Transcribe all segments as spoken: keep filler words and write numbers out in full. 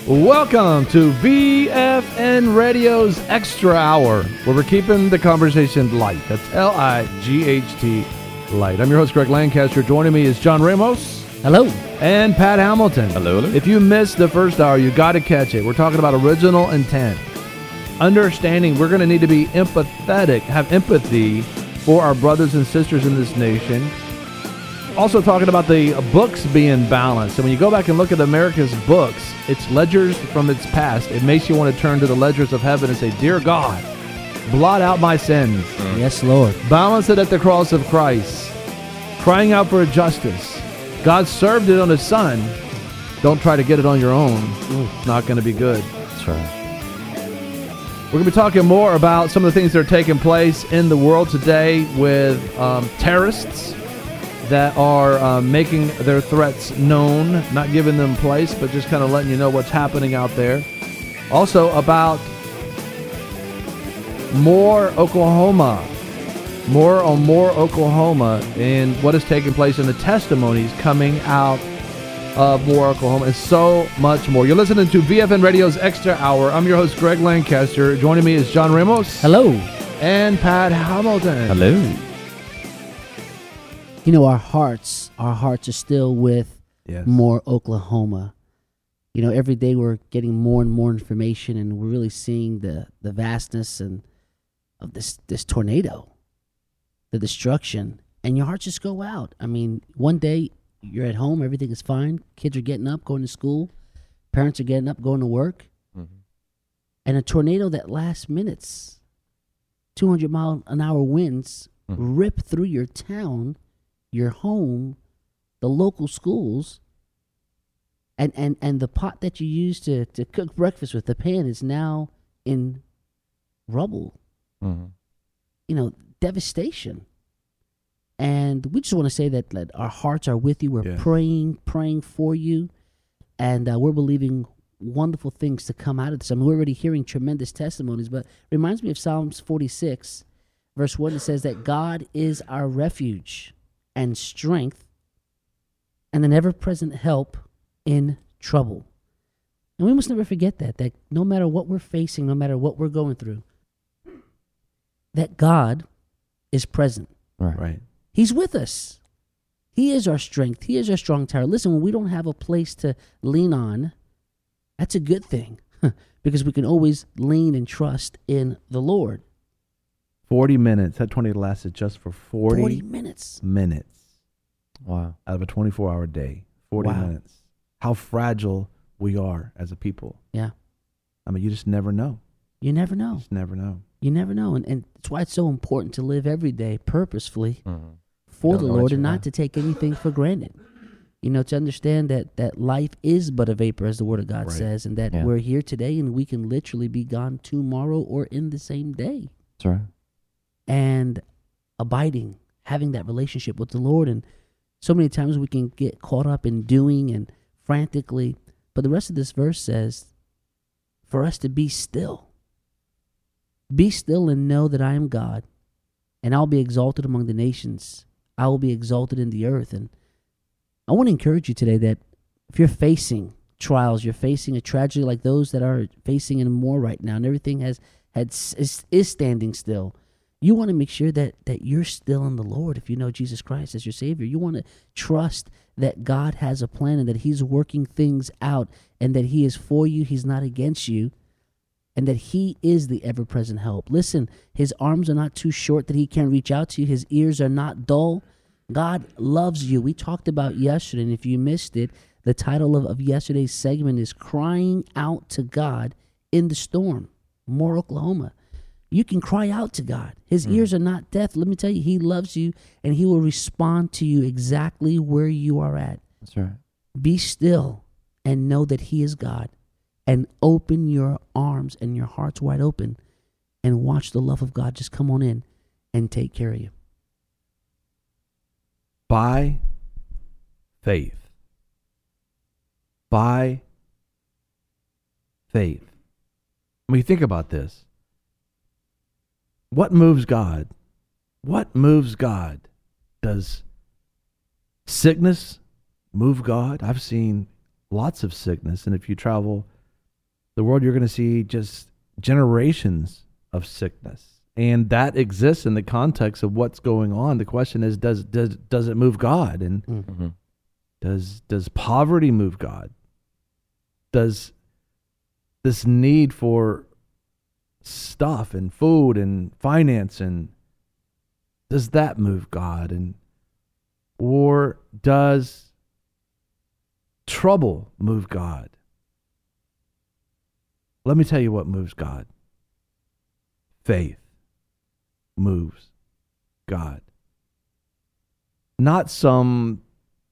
Welcome to V F N Radio's Extra Hour, where we're keeping the conversation light. That's L I G H T, light. I'm your host, Greg Lancaster. Joining me is John Ramos. Hello. And Pat Hamilton. Hello, hello. If you missed the first hour, you got to catch it. We're talking about original intent. Understanding we're going to need to be empathetic, have empathy for our brothers and sisters in this nation. Also talking about the books being balanced. And when you go back and look at America's books, its ledgers from its past, it makes you want to turn to the ledgers of heaven and say, Dear God, blot out my sins. Mm. Yes, Lord. Balance it at the cross of Christ. Crying out for justice. God served it on his son. Don't try to get it on your own. It's not going to be good. That's right. We're going to be talking more about some of the things that are taking place in the world today with um, terrorists that are um, making their threats known, not giving them place, but just kind of letting you know what's happening out there. Also about more Oklahoma, more on more Oklahoma and what is taking place in the testimonies coming out of more Oklahoma, and so much more. You're listening to V F N Radio's Extra Hour. I'm your host, Greg Lancaster. Joining me is John Ramos. Hello. And Pat Hamilton. Hello. You know, our hearts, our hearts are still with Yes. more Oklahoma. You know, every day we're getting more and more information, and we're really seeing the, the vastness and of this, this tornado, the destruction, and your hearts just go out. I mean, one day you're at home, everything is fine. Kids are getting up, going to school. Parents are getting up, going to work. Mm-hmm. And a tornado that lasts minutes, two hundred mile an hour winds, Mm-hmm. rip through your town, your home, the local schools, and, and, and the pot that you used to, to cook breakfast with, the pan, is now in rubble. Mm-hmm. You know, devastation. And we just want to say that, that our hearts are with you. We're Yes. praying, praying for you, and uh, we're believing wonderful things to come out of this. I mean, we're already hearing tremendous testimonies, but it reminds me of Psalms forty-six, verse one. It says that God is our refuge and strength and an ever-present help in trouble. And we must never forget that, that no matter what we're facing, no matter what we're going through, that God is present. Right. Right. He's with us. He is our strength. He is our strong tower. Listen, when we don't have a place to lean on, that's a good thing because we can always lean and trust in the Lord. forty minutes. That tornado lasted just for forty, forty minutes. minutes Wow. out of a twenty-four hour day. forty Wow. minutes. How fragile we are as a people. Yeah. I mean, you just never know. You never You know. just never know. You never know. And, and that's why it's so important to live every day purposefully Mm-hmm. for Don't the know what Lord you and not know. to take anything for granted. You know, to understand that, that life is but a vapor, as the Word of God Right. says, and that Yeah. we're here today and we can literally be gone tomorrow or in the same day. That's right. And abiding, having that relationship with the Lord. And so many times we can get caught up in doing and frantically, but the rest of this verse says for us to be still. Be still and know that I am God, and I'll be exalted among the nations. I will be exalted in the earth. And I want to encourage you today that if you're facing trials, you're facing a tragedy like those that are facing in more right now, and everything has had is, is standing still, you want to make sure that, that you're still in the Lord. If you know Jesus Christ as your Savior, you want to trust that God has a plan and that He's working things out and that He is for you, He's not against you, and that He is the ever-present help. Listen, His arms are not too short that He can't reach out to you. His ears are not dull. God loves you. We talked about yesterday, and if you missed it, the title of, of yesterday's segment is Crying Out to God in the Storm, Moore, Oklahoma. You can cry out to God. His mm. ears are not deaf. Let me tell you, He loves you, and He will respond to you exactly where you are at. That's right. Be still and know that He is God, and open your arms and your hearts wide open and watch the love of God just come on in and take care of you. By faith. By faith. When you think about this, what moves God? What moves God? Does sickness move God? I've seen lots of sickness, and if you travel the world, you're going to see just generations of sickness. And that exists in the context of what's going on. The question is, does does does it move God? And Mm-hmm. does does poverty move God? Does this need for stuff and food and finance, and does that move God? And or does trouble move God? Let me tell you what moves God. Faith moves God. Not some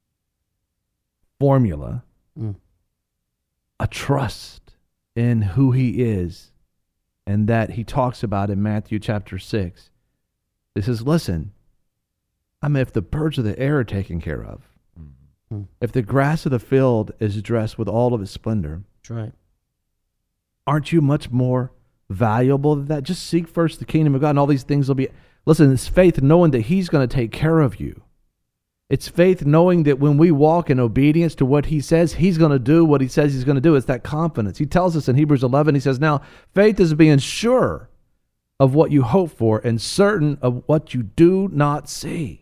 formula, Mm. a trust in who he is, and that he talks about in Matthew chapter six. He says, listen, I mean, if the birds of the air are taken care of, Mm-hmm. if the grass of the field is dressed with all of its splendor, That's right. aren't you much more valuable than that? Just seek first the kingdom of God, and all these things will be. Listen, it's faith knowing that he's going to take care of you. It's faith knowing that when we walk in obedience to what he says, he's going to do what he says he's going to do. It's that confidence. He tells us in Hebrews eleven, he says, now, faith is being sure of what you hope for and certain of what you do not see.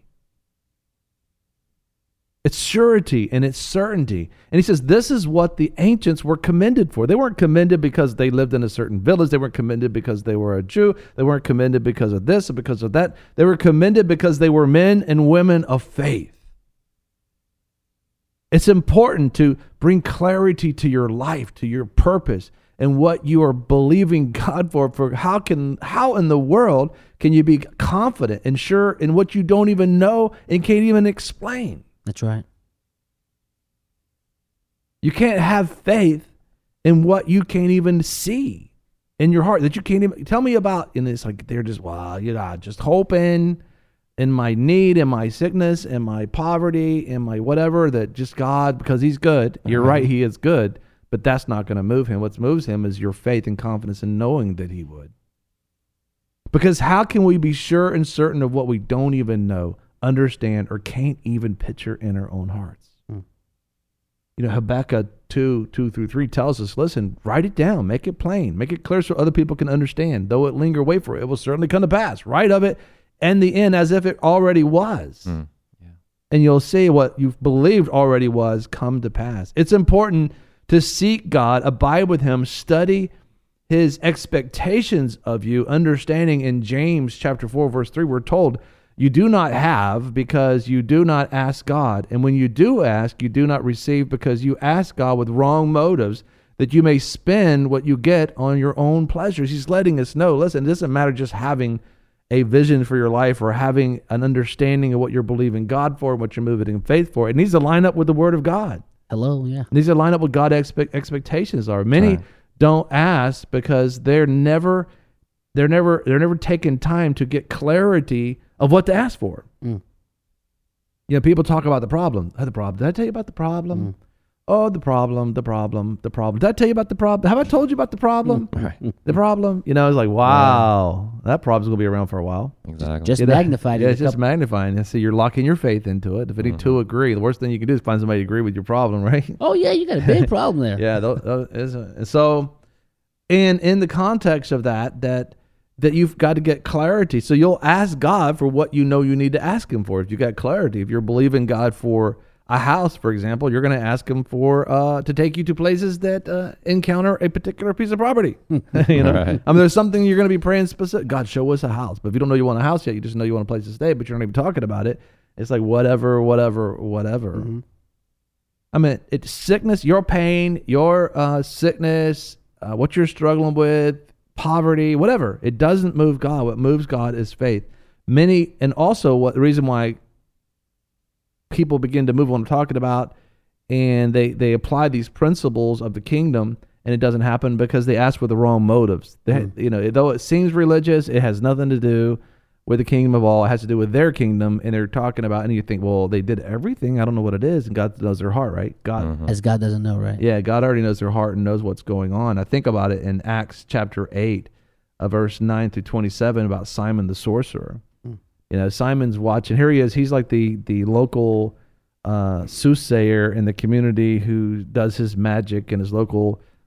It's surety and it's certainty. And he says, this is what the ancients were commended for. They weren't commended because they lived in a certain village. They weren't commended because they were a Jew. They weren't commended because of this or because of that. They were commended because they were men and women of faith. It's important to bring clarity to your life, to your purpose, and what you are believing God for. For how can how in the world can you be confident and sure in what you don't even know and can't even explain? That's right. You can't have faith in what you can't even see in your heart, that you can't even tell me about. And it's like they're just, well, you know, just hoping in my need, in my sickness, in my poverty, in my whatever, that just God, because he's good. You're Uh-huh. right, he is good, but that's not going to move him. What moves him is your faith and confidence in knowing that he would. Because how can we be sure and certain of what we don't even know, understand, or can't even picture in our own hearts? Hmm. You know, Habakkuk two, two through three tells us, listen, write it down, make it plain, make it clear so other people can understand. Though it linger, wait for it, it will certainly come to pass. Write of it and the end as if it already was. Mm. Yeah. And you'll see what you've believed already was come to pass. It's important to seek God, abide with him, study his expectations of you, understanding in James chapter four, verse three, we're told, you do not have because you do not ask God. And when you do ask, you do not receive because you ask God with wrong motives, that you may spend what you get on your own pleasures. He's letting us know, listen, it doesn't matter just having a vision for your life or having an understanding of what you're believing God for and what you're moving in faith for. It needs to line up with the Word of God. Hello, yeah. It needs to line up with what God's expe- expectations are. Many Right. don't ask because they're never, they're never, they're never taking time to get clarity of what to ask for. Mm. You know, people talk about the problem. Oh, the problem. Did I tell you about the problem? Mm. Oh, the problem, the problem, the problem. Did I tell you about the problem? Have I told you about the problem? Right. The problem? You know, it's like, wow, that problem's going to be around for a while. Exactly. Just You know? magnified Yeah, it. it's just magnifying. So you're locking your faith into it. If any Mhm. two agree, the worst thing you can do is find somebody to agree with your problem, right? Oh, yeah, you got a big problem there. Yeah. Those, those, is- and so, and in the context of that, that that you've got to get clarity. So you'll ask God for what you know you need to ask him for. If you got clarity, if you're believing God for a house, for example, you're going to ask him for uh, to take you to places that uh, encounter a particular piece of property. you know, Right. I mean, there's something you're going to be praying specific. God, show us a house. But if you don't know you want a house yet, you just know you want a place to stay, but you're not even talking about it. It's like whatever, whatever, whatever. Mhm. I mean, it's sickness, your pain, your uh, sickness, uh, what you're struggling with, poverty, whatever. It doesn't move God. What moves God is faith. Many, and also what the reason why people begin to move on, I'm talking about, and they, they apply these principles of the kingdom, and it doesn't happen because they ask with the wrong motives. They, Mm. You know, though it seems religious, it has nothing to do with the kingdom of all. It has to do with their kingdom, and they're talking about, and you think, well, they did everything. I don't know what it is, and God knows their heart, right? God, Mhm. As God doesn't know, right? yeah, God already knows their heart and knows what's going on. I think about it in Acts chapter eight, uh, verse nine through twenty-seven, about Simon the sorcerer. Mm. You know, Simon's watching. Here he is. He's like the the local uh, soothsayer in the community who does his magic in his local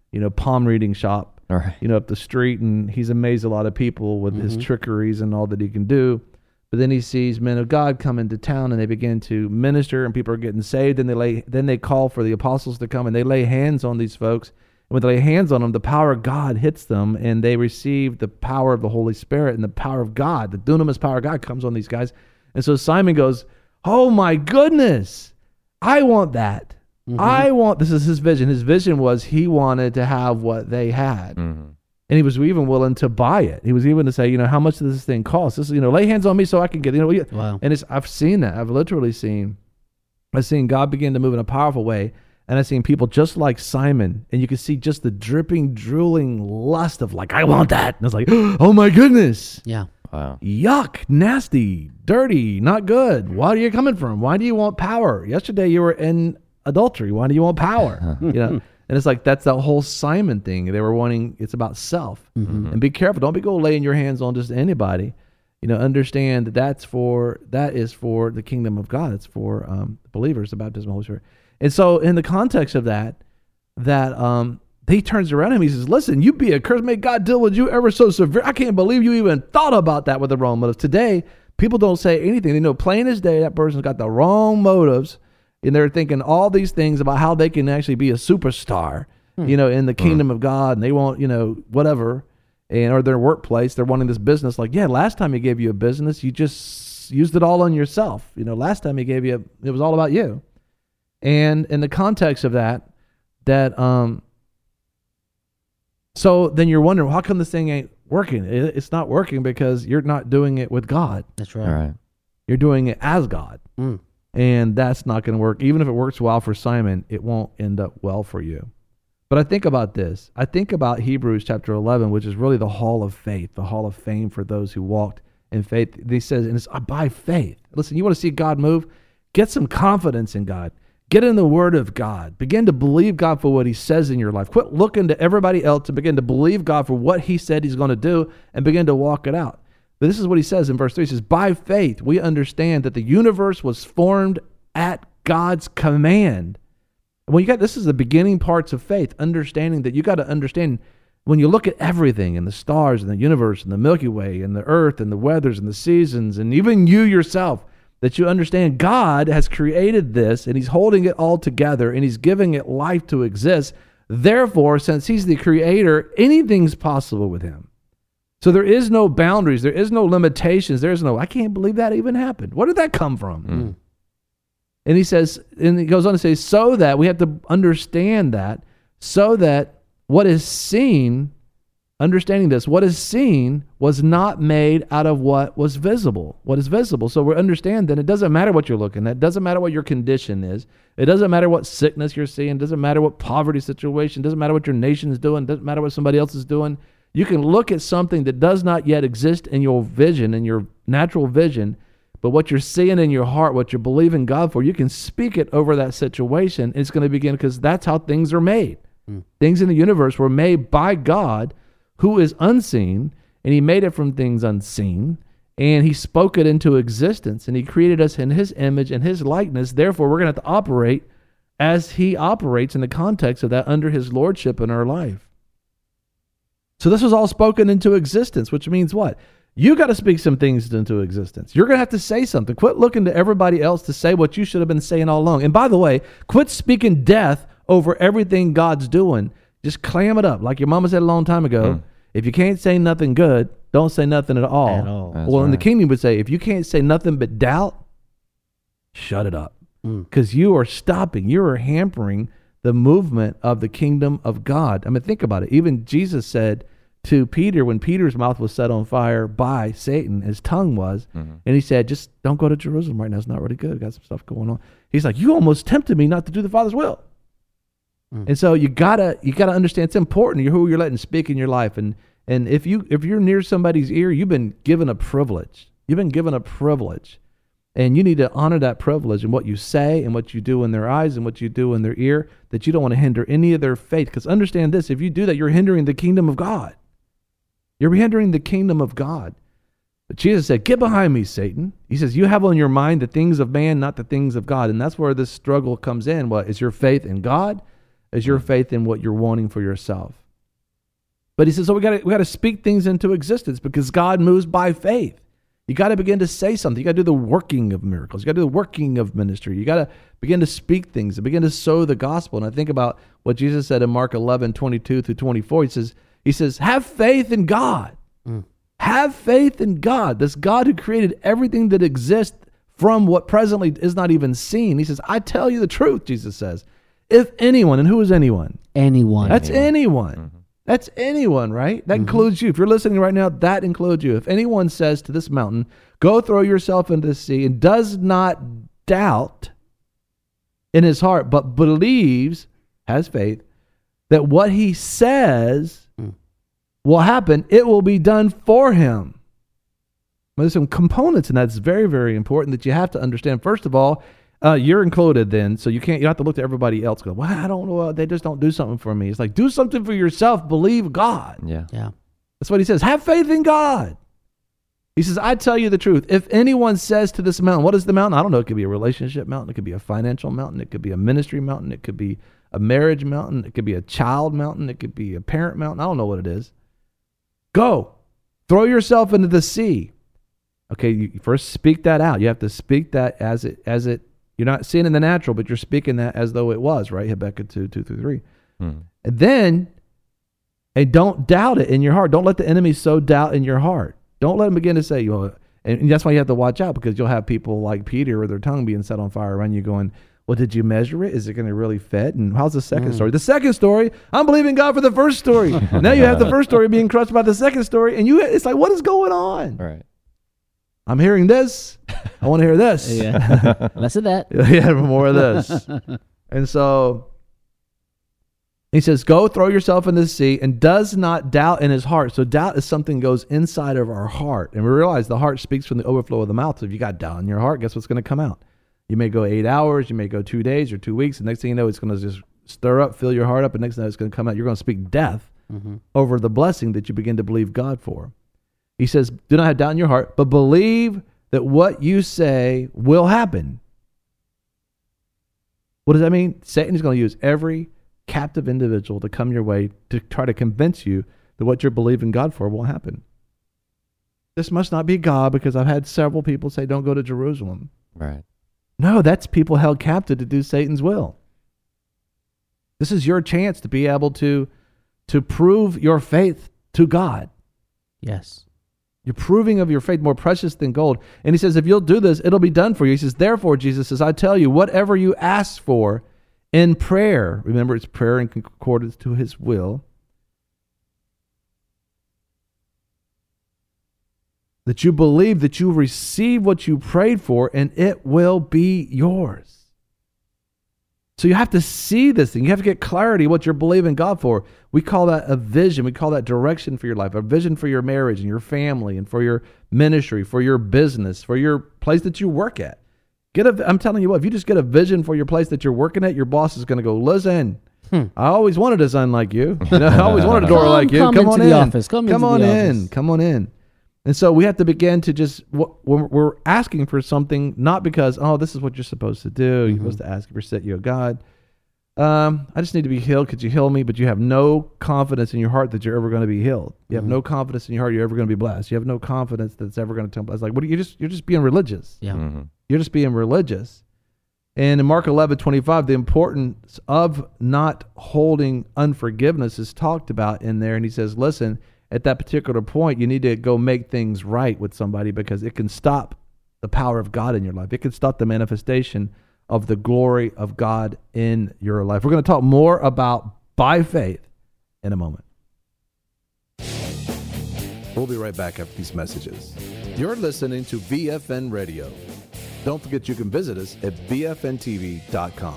you know, palm reading shop, All right. you know, up the street, and he's amazed a lot of people with his Mhm. trickeries and all that he can do. But then he sees men of God come into town, and they begin to minister, and people are getting saved. And they lay, then they call for the apostles to come, and they lay hands on these folks. And when they lay hands on them, the power of God hits them, and they receive the power of the Holy Spirit, and the power of God, the dunamis power of God, comes on these guys. And so Simon goes, "Oh my goodness, I want that. Mhm. I want." This is his vision. His vision was he wanted to have what they had. Mm-hmm. And he was even willing to buy it. He was even to say, you know, how much does this thing cost? This is, you know, lay hands on me so I can get, you know. Wow. And it's, I've seen that. I've literally seen, I've seen God begin to move in a powerful way. And I've seen people just like Simon. And you can see just the dripping, drooling lust of like, I want that. And it's like, oh my goodness. Yeah. Wow. Yuck, nasty, dirty, not good. Why are you coming from? Why do you want power? Yesterday you were in adultery. Why do you want power? You know? And it's like, that's that whole Simon thing. They were wanting, it's about self. Mhm. And be careful. Don't be go laying your hands on just anybody. You know, understand that that's for, that is for the kingdom of God. It's for um, believers, the baptism of the Holy Spirit. And so in the context of that, that um, he turns around and he says, listen, you be accursed. May God deal with you ever so severe. I can't believe you even thought about that with the wrong motives. Today, people don't say anything. They know plain as day that person's got the wrong motives. And they're thinking all these things about how they can actually be a superstar, you know, in the kingdom of God. And they want, you know, whatever. And or their workplace, they're wanting this business. Like, yeah, last time he gave you a business, you just used it all on yourself. You know, last time he gave you, a, it was all about you. And in the context of that, that, um, so then you're wondering, well, how come this thing ain't working? It, it's not working because you're not doing it with God. That's All right. right. You're doing it as God. Mm. And that's not going to work. Even if it works well for Simon, it won't end up well for you. But I think about this. I think about Hebrews chapter eleven, which is really the hall of faith, the hall of fame for those who walked in faith. He says, and it's by faith. Listen, you want to see God move? Get some confidence in God. Get in the word of God. Begin to believe God for what he says in your life. Quit looking to everybody else and begin to believe God for what he said he's going to do and begin to walk it out. But this is what he says in verse three. He says, by faith, we understand that the universe was formed at God's command. Well, you got, this is the beginning parts of faith, understanding that you got to understand when you look at everything and the stars and the universe and the Milky Way and the earth and the weathers and the seasons and even you yourself, that you understand God has created this and he's holding it all together and he's giving it life to exist. Therefore, since he's the creator, anything's possible with him. So there is no boundaries. There is no limitations. There is no, I can't believe that even happened. Where did that come from? Mm. And he says, and he goes on to say, so that we have to understand that, so that what is seen, understanding this, what is seen was not made out of what was visible, what is visible. So we understand that it doesn't matter what you're looking at. It doesn't matter what your condition is. It doesn't matter what sickness you're seeing. It doesn't matter what poverty situation. It doesn't matter what your nation is doing. It doesn't matter what somebody else is doing. You can look at something that does not yet exist in your vision, in your natural vision, but what you're seeing in your heart, what you're believing God for, you can speak it over that situation. It's going to begin because that's how things are made. Mm. Things in the universe were made by God, who is unseen, and he made it from things unseen, and he spoke it into existence, and he created us in his image and his likeness. Therefore, we're going to have to operate as he operates in the context of that under his lordship in our life. So this was all spoken into existence, which means what? You got to speak some things into existence. You're going to have to say something. Quit looking to everybody else to say what you should have been saying all along. And by the way, quit speaking death over everything God's doing. Just clam it up. Like your mama said a long time ago, mm. if you can't say nothing good, don't say nothing at all. At all. That's well, right. in the kingdom would say, if you can't say nothing but doubt, shut it up. Because mm. you are stopping, you are hampering the movement of the kingdom of God. I mean, think about it. Even Jesus said to Peter, when Peter's mouth was set on fire by Satan, his tongue was, mm-hmm. and he said, just don't go to Jerusalem right now. It's not really good. Got some stuff going on. He's like, you almost tempted me not to do the Father's will. Mm. And so you gotta you gotta understand it's important who you're letting speak in your life. And and if you if you're near somebody's ear, you've been given a privilege. You've been given a privilege. And you need to honor that privilege and what you say and what you do in their eyes and what you do in their ear, that you don't want to hinder any of their faith. Because understand this, if you do that, you're hindering the kingdom of God. You're hindering the kingdom of God. But Jesus said, get behind me, Satan. He says, you have on your mind the things of man, not the things of God. And that's where this struggle comes in. What is your faith in God? as your faith in what you're wanting for yourself. But he says, so we got to we got to speak things into existence because God moves by faith. You got to begin to say something. You got to do the working of miracles. You got to do the working of ministry. You got to begin to speak things and begin to sow the gospel. And I think about what Jesus said in Mark eleven, twenty-two through twenty-four. He says, he says, have faith in God. Mm. Have faith in God. This God who created everything that exists from what presently is not even seen. He says, I tell you the truth, Jesus says. If anyone, and who is anyone? Anyone. That's anyone. anyone. Mm-hmm. That's anyone, right? That Mm-hmm. includes you. If you're listening right now, that includes you. If anyone says to this mountain, go throw yourself into the sea, and does not doubt in his heart, but believes, has faith, that what he says mm. will happen, it will be done for him. Well, there's some components, and that's very, very important that you have to understand. First of all, Uh, you're included then, so you can't. You have to look to everybody else. Go, well, I don't know. They just don't do something for me. It's like, do something for yourself. Believe God. Yeah, yeah. That's what he says. Have faith in God. He says, I tell you the truth. If anyone says to this mountain, what is the mountain? I don't know. It could be a relationship mountain. It could be a financial mountain. It could be a ministry mountain. It could be a marriage mountain. It could be a child mountain. It could be a parent mountain. I don't know what it is. Go, throw yourself into the sea. Okay, you first speak that out. You have to speak that as it as it. You're not seeing in the natural, but you're speaking that as though it was, right? Habakkuk two, two through three. Hmm. And then, and don't doubt it in your heart. Don't let the enemy sow doubt in your heart. Don't let him begin to say, you know, and that's why you have to watch out, because you'll have people like Peter with their tongue being set on fire around you going, well, did you measure it? Is it going to really fit? And how's the second mm. story? The second story, I'm believing God for the first story. Now you have the first story being crushed by the second story, and you it's like, what is going on? Right. I'm hearing this. I want to hear this. Yeah. Less of that. Yeah, more of this. And so he says, go throw yourself in the sea, and does not doubt in his heart. So doubt is something that goes inside of our heart. And we realize the heart speaks from the overflow of the mouth. So if you got doubt in your heart, guess what's going to come out? You may go eight hours. You may go two days or two weeks. And next thing you know, it's going to just stir up, fill your heart up. And next thing you know, it's going to come out. You're going to speak death mm-hmm. over the blessing that you begin to believe God for. He says, do not have doubt in your heart, but believe that what you say will happen. What does that mean? Satan is going to use every captive individual to come your way to try to convince you that what you're believing God for will happen. This must not be God, because I've had several people say, don't go to Jerusalem. Right. No, that's people held captive to do Satan's will. This is your chance to be able to, to prove your faith to God. Yes. You're proving of your faith more precious than gold. And he says, if you'll do this, it'll be done for you. He says, therefore, Jesus says, I tell you, whatever you ask for in prayer, remember it's prayer in concordance to his will, that you believe that you receive what you prayed for, and it will be yours. So you have to see this thing. You have to get clarity what you're believing God for. We call that a vision. We call that direction for your life, a vision for your marriage and your family and for your ministry, for your business, for your place that you work at. Get a, I'm telling you what, if you just get a vision for your place that you're working at, your boss is going to go, listen, hmm. I always wanted a son like you. you know, I always wanted a door come, like you. Come, come into on the in. Office. Come, come into on the in. office. Come on in. And so we have to begin to just, when we're asking for something, not because, oh, this is what you're supposed to do. Mm-hmm. You're supposed to ask for set you, oh God. Um, I just need to be healed. Could you heal me? But you have no confidence in your heart that you're ever going to be healed. You have mm-hmm. no confidence in your heart you're ever going to be blessed. You have no confidence that it's ever going to temple. It's like, what are you just, you're just being religious. Yeah. Mm-hmm. You're just being religious. And in Mark eleven twenty-five, the importance of not holding unforgiveness is talked about in there. And he says, listen, at that particular point, you need to go make things right with somebody, because it can stop the power of God in your life. It can stop the manifestation of the glory of God in your life. We're going to talk more about by faith in a moment. We'll be right back after these messages. You're listening to V F N Radio. Don't forget you can visit us at V F N T V dot com.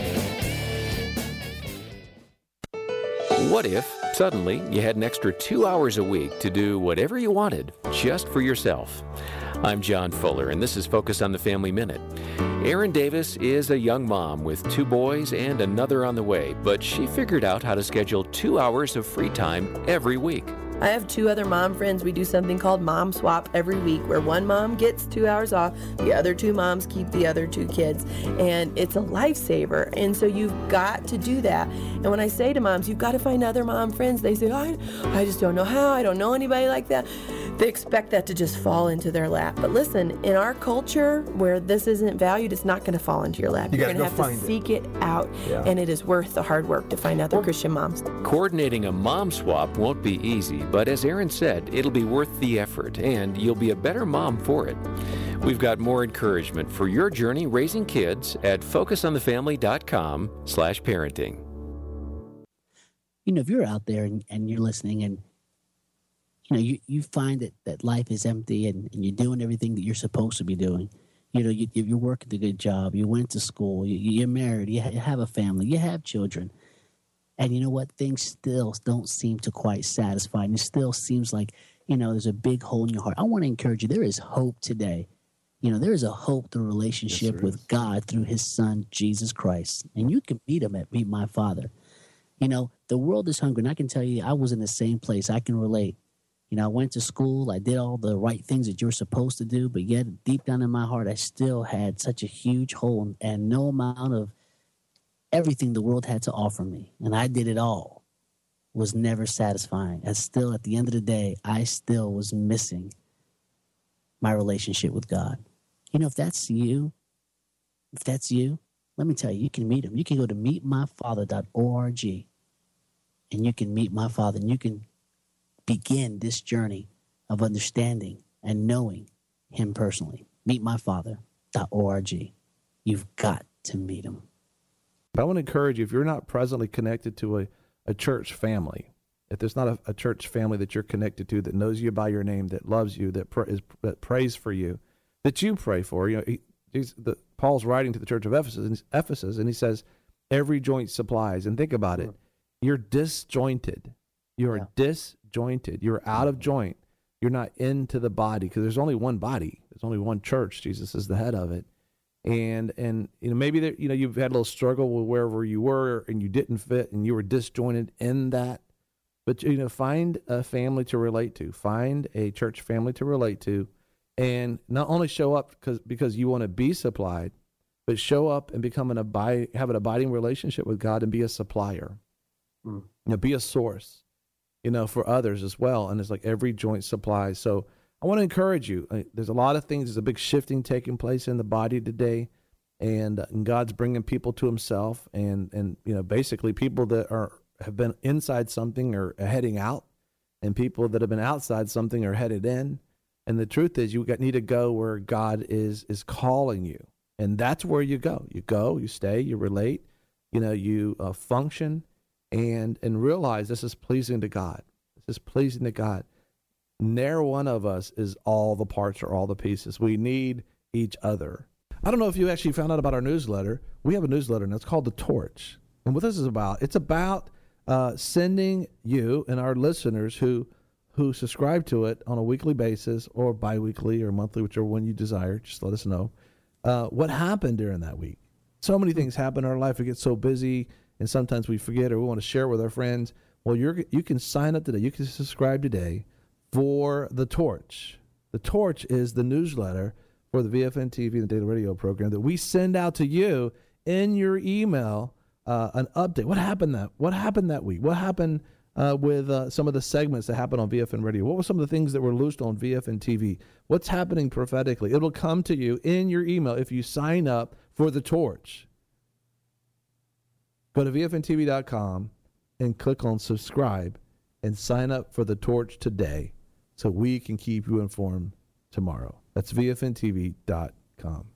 What if suddenly you had an extra two hours a week to do whatever you wanted just for yourself? I'm John Fuller, and this is Focus on the Family Minute. Erin Davis is a young mom with two boys and another on the way, but she figured out how to schedule two hours of free time every week. I have two other mom friends. We do something called Mom Swap every week where one mom gets two hours off, the other two moms keep the other two kids, and it's a lifesaver. And so you've got to do that. And when I say to moms, you've got to find other mom friends, they say, I, I just don't know how, I don't know anybody like that. They expect that to just fall into their lap. But listen, in our culture where this isn't valued, it's not going to fall into your lap. You You're going to gotta go have to find seek it, it out, Yeah. and it is worth the hard work to find other Christian moms. Coordinating a mom swap won't be easy, but as Erin said, it'll be worth the effort, and you'll be a better mom for it. We've got more encouragement for your journey raising kids at focusonthefamily.com slash parenting. You know, if you're out there and, and you're listening and, you know, you, you find that, that life is empty and, and you're doing everything that you're supposed to be doing. You know, you, you're working a good job, you went to school, you, you're married, you, ha- you have a family, you have children. And you know what? Things still don't seem to quite satisfy. And it still seems like, you know, there's a big hole in your heart. I want to encourage you. There is hope today. You know, there is a hope through relationship Yes, with God through his son, Jesus Christ. And you can meet him at Meet My Father. You know, the world is hungry. And I can tell you, I was in the same place. I can relate. You know, I went to school. I did all the right things that you're supposed to do. But yet, deep down in my heart, I still had such a huge hole and no amount of everything the world had to offer me. And I did it all. Was never satisfying. And still, at the end of the day, I still was missing my relationship with God. You know, if that's you, if that's you, let me tell you, you can meet him. You can go to meet my father dot org and you can meet my Father, and you can begin this journey of understanding and knowing him personally. meet my father dot org. You've got to meet him. I want to encourage you, if you're not presently connected to a, a church family, if there's not a, a church family that you're connected to that knows you by your name, that loves you, that, pr- is, that prays for you, that you pray for, you know, he, he's, the, Paul's writing to the church of Ephesus, and, Ephesus, and he says, every joint supplies. And think about it. You're disjointed. You're Yeah. disjointed. You're out of joint. You're not into the body, because there's only one body. There's only one church. Jesus is the head of it. And, and you know, maybe there, you know, you've had a little struggle with wherever you were and you didn't fit and you were disjointed in that. But, you know, find a family to relate to. Find a church family to relate to. And not only show up because because you want to be supplied, but show up and become an abide, have an abiding relationship with God and be a supplier. Mm. You know, be a source, you know, for others as well. And it's like every joint supplies. So I want to encourage you. There's a lot of things. There's a big shifting taking place in the body today. And, and God's bringing people to himself. And, and, you know, basically people that are have been inside something are heading out. And people that have been outside something are headed in. And the truth is, you got, need to go where God is is calling you. And that's where you go. You go, you stay, you relate, you know, you uh, function, and and realize this is pleasing to God. This is pleasing to God. Ne'er one of us is all the parts or all the pieces. We need each other. I don't know if you actually found out about our newsletter. We have a newsletter, and it's called The Torch. And what this is about, it's about uh, sending you and our listeners who who subscribe to it on a weekly basis or biweekly or monthly, whichever one you desire. Just let us know uh, what happened during that week. So many things happen in our life. We get so busy, and sometimes we forget or we want to share with our friends. Well, you're you can sign up today. You can subscribe today for The Torch. The Torch is the newsletter for the V F N T V, the Daily Radio program, that we send out to you in your email, uh, an update. What happened that What happened that week? What happened Uh, with uh, some of the segments that happen on V F N Radio? What were some of the things that were loosed on V F N T V? What's happening prophetically? It'll come to you in your email if you sign up for The Torch. Go to V F N T V dot com and click on subscribe and sign up for The Torch today so we can keep you informed tomorrow. That's V F N T V dot com.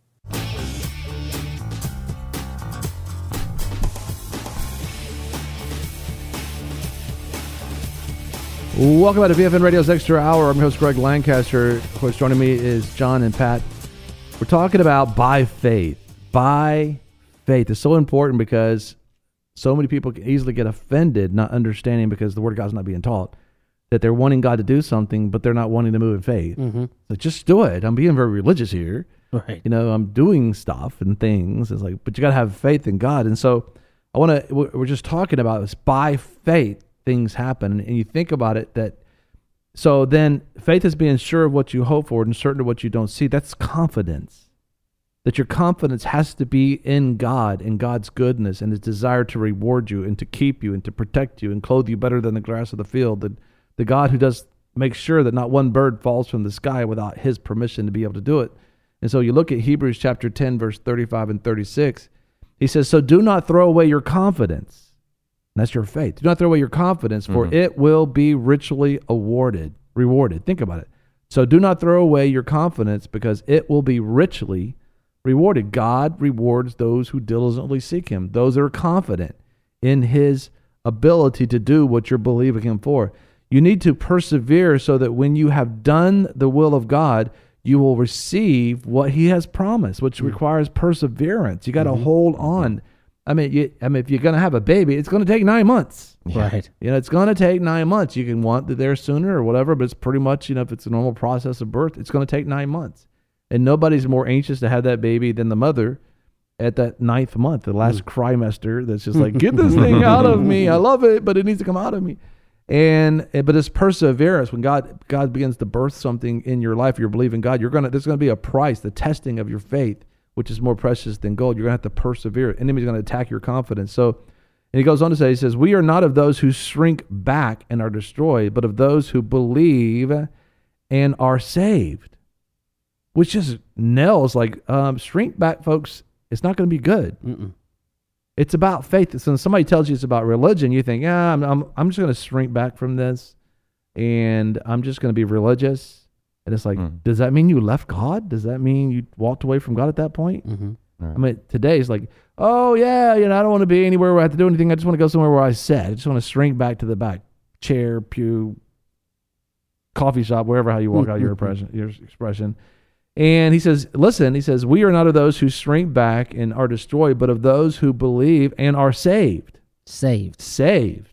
Welcome back to V F N Radio's Extra Hour. I'm your host, Greg Lancaster. Of course, joining me is John and Pat. We're talking about by faith. By faith. It's so important because so many people can easily get offended, not understanding because the Word of God's not being taught, that they're wanting God to do something, but they're not wanting to move in faith. Mm-hmm. So just do it. I'm being very religious here. Right. You know, I'm doing stuff and things. It's like, but you got to have faith in God. And so I want to, we're just talking about this by faith. things happen. And you think about it that, so then faith is being sure of what you hope for and certain of what you don't see. That's confidence. That your confidence has to be in God and God's goodness and his desire to reward you and to keep you and to protect you and clothe you better than the grass of the field. The, the God who does make sure that not one bird falls from the sky without his permission to be able to do it. And so you look at Hebrews chapter ten, verse thirty-five and thirty-six. He says, so do not throw away your confidence. And that's your faith. Do not throw away your confidence, for Mhm. it will be richly awarded, rewarded. Think about it. So do not throw away your confidence, because it will be richly rewarded. God rewards those who diligently seek him, those that are confident in his ability to do what you're believing him for. You need to persevere so that when you have done the will of God, you will receive what he has promised, which mm-hmm. requires perseverance. You got to mm-hmm. hold on. I mean, you, I mean, if you're going to have a baby, it's going to take nine months. Yeah. Right. You know, it's going to take nine months. You can want it there sooner or whatever, but it's pretty much, you know, if it's a normal process of birth, it's going to take nine months. And nobody's more anxious to have that baby than the mother at that ninth month, the last mm. trimester. That's just like, get this thing out of me. I love it, but it needs to come out of me. And but it's perseverance. When God God begins to birth something in your life, you're believing God. You're gonna there's gonna be a price, the testing of your faith, which is more precious than gold. You're gonna have to persevere. Enemy's gonna attack your confidence. So, and he goes on to say, he says, "We are not of those who shrink back and are destroyed, but of those who believe and are saved." Which just nails like um, shrink back, folks. It's not going to be good. Mm-mm. It's about faith. So when somebody tells you it's about religion, you think, yeah, I'm, I'm, I'm just going to shrink back from this, and I'm just going to be religious. And it's like, mm. does that mean you left God? Does that mean you walked away from God at that point? Mm-hmm. Right. I mean, today is like, oh yeah, you know, I don't want to be anywhere where I have to do anything. I just want to go somewhere where I sit. I just want to shrink back to the back, chair, pew, coffee shop, wherever how you walk out your expression, your expression. And he says, listen, he says, we are not of those who shrink back and are destroyed, but of those who believe and are saved. Saved. Saved.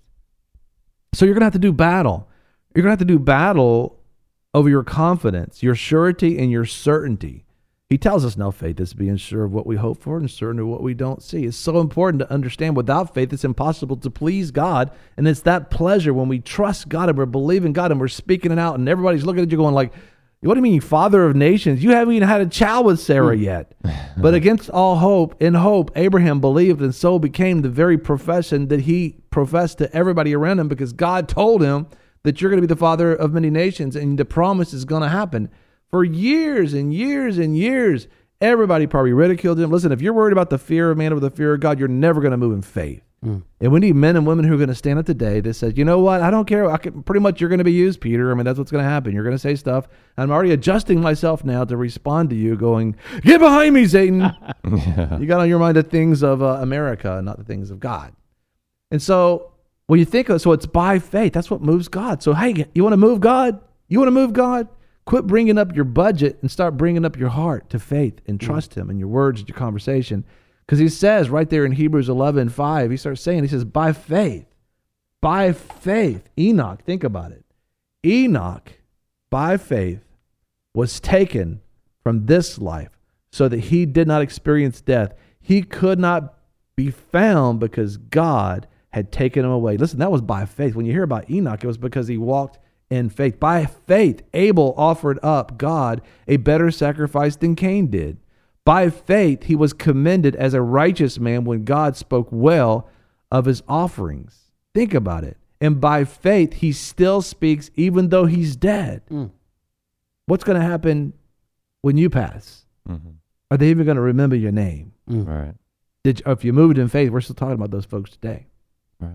So you're going to have to do battle. You're going to have to do battle over your confidence, your surety, and your certainty. He tells us now faith is being sure of what we hope for and certain of what we don't see. It's so important to understand without faith, it's impossible to please God. And it's that pleasure when we trust God and we're believing God and we're speaking it out and everybody's looking at you going like, what do you mean, Father of nations? You haven't even had a child with Sarah yet. But against all hope, in hope, Abraham believed and so became the very profession that he professed to everybody around him, because God told him that you're going to be the father of many nations and the promise is going to happen. For years and years and years, everybody probably ridiculed him. Listen, if you're worried about the fear of man over the fear of God, you're never going to move in faith. Mm. And we need men and women who are going to stand up today that says, you know what, I don't care. I can, pretty much you're going to be used, Peter. I mean, that's what's going to happen. You're going to say stuff. I'm already adjusting myself now to respond to you going, get behind me, Satan. Yeah. You got on your mind the things of uh, America, not the things of God. And so when you think of, so it's by faith. That's what moves God. So, hey, you want to move God? You want to move God? Quit bringing up your budget and start bringing up your heart to faith and trust mm. him in your words and your conversation. Because he says right there in Hebrews eleven five, he starts saying, he says, by faith, by faith, Enoch, think about it. Enoch, by faith, was taken from this life so that he did not experience death. He could not be found because God had taken him away. Listen, that was by faith. When you hear about Enoch, it was because he walked in faith. By faith, Abel offered up God a better sacrifice than Cain did. By faith, he was commended as a righteous man when God spoke well of his offerings. Think about it. And by faith, he still speaks even though he's dead. Mm. What's going to happen when you pass? Mm-hmm. Are they even going to remember your name? Mm. Right. Did you, if you moved in faith, we're still talking about those folks today. Right.